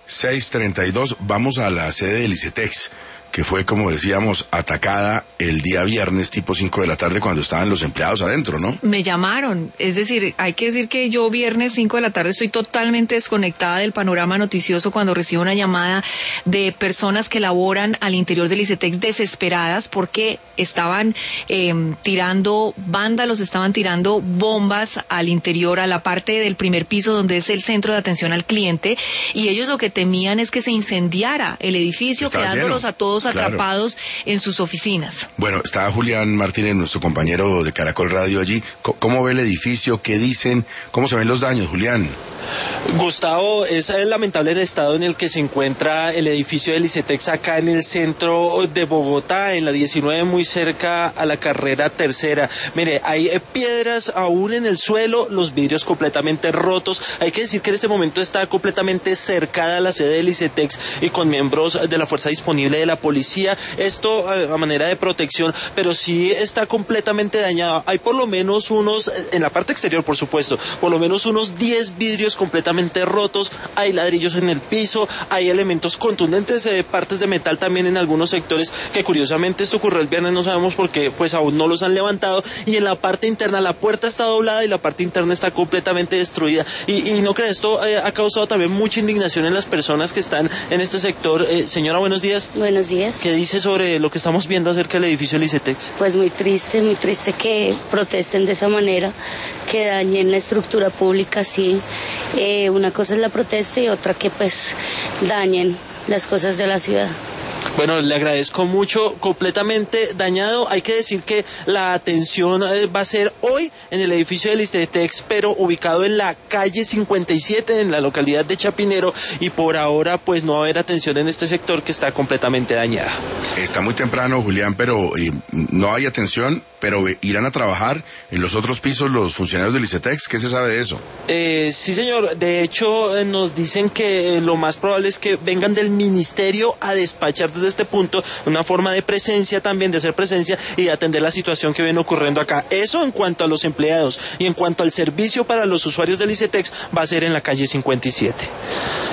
6:32, vamos a la sede del ICETEX, que fue, como decíamos, atacada el día viernes tipo 5 de la tarde cuando estaban los empleados adentro, ¿no? Me llamaron, es decir, hay que decir que yo viernes 5 de la tarde estoy totalmente desconectada del panorama noticioso cuando recibo una llamada de personas que laboran al interior del ICETEX desesperadas porque estaban tirando vándalos, estaban tirando bombas al interior, a la parte del primer piso donde es el centro de atención al cliente, y ellos lo que temían es que se incendiara el edificio, quedándolos a todos atrapados en sus oficinas. Bueno, está Julián Martínez, nuestro compañero de Caracol Radio allí. ¿Cómo ve el edificio? ¿Qué dicen? ¿Cómo se ven los daños, Julián? Gustavo, es lamentable el estado en el que se encuentra el edificio del ICETEX acá en el centro de Bogotá, en la 19, muy cerca a la carrera tercera. Mire, hay piedras aún en el suelo, los vidrios completamente rotos. Hay que decir que en este momento está completamente cercada la sede del ICETEX y con miembros de la fuerza disponible de la policía. Esto a manera de protección, pero sí está completamente dañado. Hay por lo menos unos, en la parte exterior por supuesto, por lo menos unos 10 vidrios completamente rotos, hay ladrillos en el piso, hay elementos contundentes, partes de metal también en algunos sectores, que curiosamente esto ocurrió el viernes, no sabemos por qué, pues aún no los han levantado, y en la parte interna la puerta está doblada y la parte interna está completamente destruida, y no creo, esto ha causado también mucha indignación en las personas que están en este sector. Señora, buenos días. Buenos días. ¿Qué dice sobre lo que estamos viendo acerca del edificio del ICETEX? Pues muy triste que protesten de esa manera, que dañen la estructura pública, sí. Una cosa es la protesta y otra que pues dañen las cosas de la ciudad. Bueno, le agradezco mucho, completamente dañado. Hay que decir que la atención va a ser hoy en el edificio del ICETEX, pero ubicado en la calle 57, en la localidad de Chapinero, y por ahora pues no va a haber atención en este sector que está completamente dañada. Está muy temprano, Julián, pero no hay atención, pero irán a trabajar en los otros pisos los funcionarios del ICETEX. ¿Qué se sabe de eso? Sí, señor. De hecho, nos dicen que lo más probable es que vengan del ministerio a despachar desde este punto una forma de presencia también, de hacer presencia y de atender la situación que viene ocurriendo acá. Eso en cuanto a los empleados, y en cuanto al servicio para los usuarios del ICETEX va a ser en la calle 57.